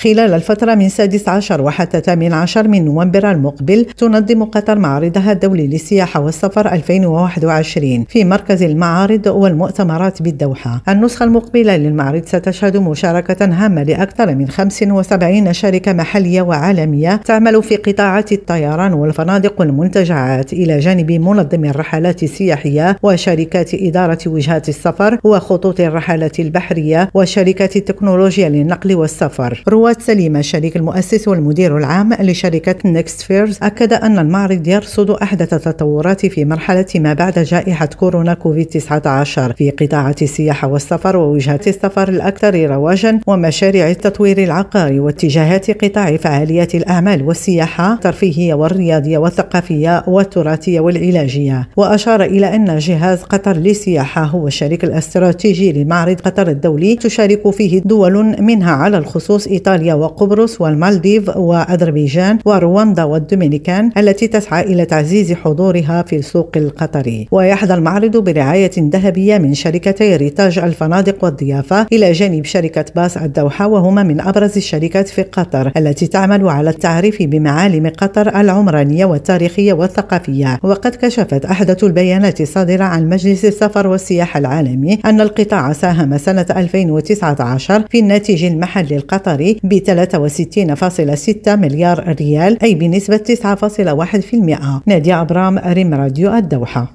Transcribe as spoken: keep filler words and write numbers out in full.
خلال الفترة من سادس عشر وحتى ثامن عشر من نوفمبر المقبل تنظم قطر معرضها الدولي للسياحة والسفر ألفين وواحد وعشرين في مركز المعارض والمؤتمرات بالدوحة. النسخة المقبلة للمعرض ستشهد مشاركة هامة لأكثر من خمسة وسبعين شركة محلية وعالمية تعمل في قطاعات الطيران والفنادق والمنتجعات، إلى جانب منظمي الرحلات السياحية وشركات إدارة وجهات السفر وخطوط الرحلات البحرية وشركات التكنولوجيا للنقل والسفر. رواد سليمة الشريك المؤسس والمدير العام لشركة نيكست فيرز أكد أن المعرض يرصد أحدث التطورات في مرحلة ما بعد جائحة كورونا كوفيد تسعة عشر في قطاعات السياحة والسفر ووجهات السفر الأكثر رواجا ومشاريع التطوير العقاري واتجاهات قطاع فعاليات الأعمال والسياحة الترفيهية والرياضية والثقافية والتراثية والعلاجية. وأشار إلى أن جهاز قطر للسياحة هو الشريك الاستراتيجي لمعرض قطر الدولي، تشارك فيه دول منها على الخصوص إيطاليا وقبرص والمالديف وأذربيجان ورواندا والدومينيكان التي تسعى إلى تعزيز حضورها في السوق القطري. ويحظى المعرض برعاية ذهبية من شركتي ريتاج الفنادق والضيافة إلى جانب شركة باص الدوحة، وهما من أبرز الشركات في قطر التي تعمل على التعريف بمعالم قطر العمرانية والتاريخية والثقافية. وقد كشفت أحدث البيانات الصادرة عن مجلس السفر والسياحة العالمي أن القطاع ساهم سنة ألفين وتسعة عشر في الناتج المحلي القطري ب ثلاثة وستين فاصلة ستة مليار ريال، أي بنسبة تسعة فاصلة واحد بالمئة. نادية عبرام، ريم راديو الدوحة.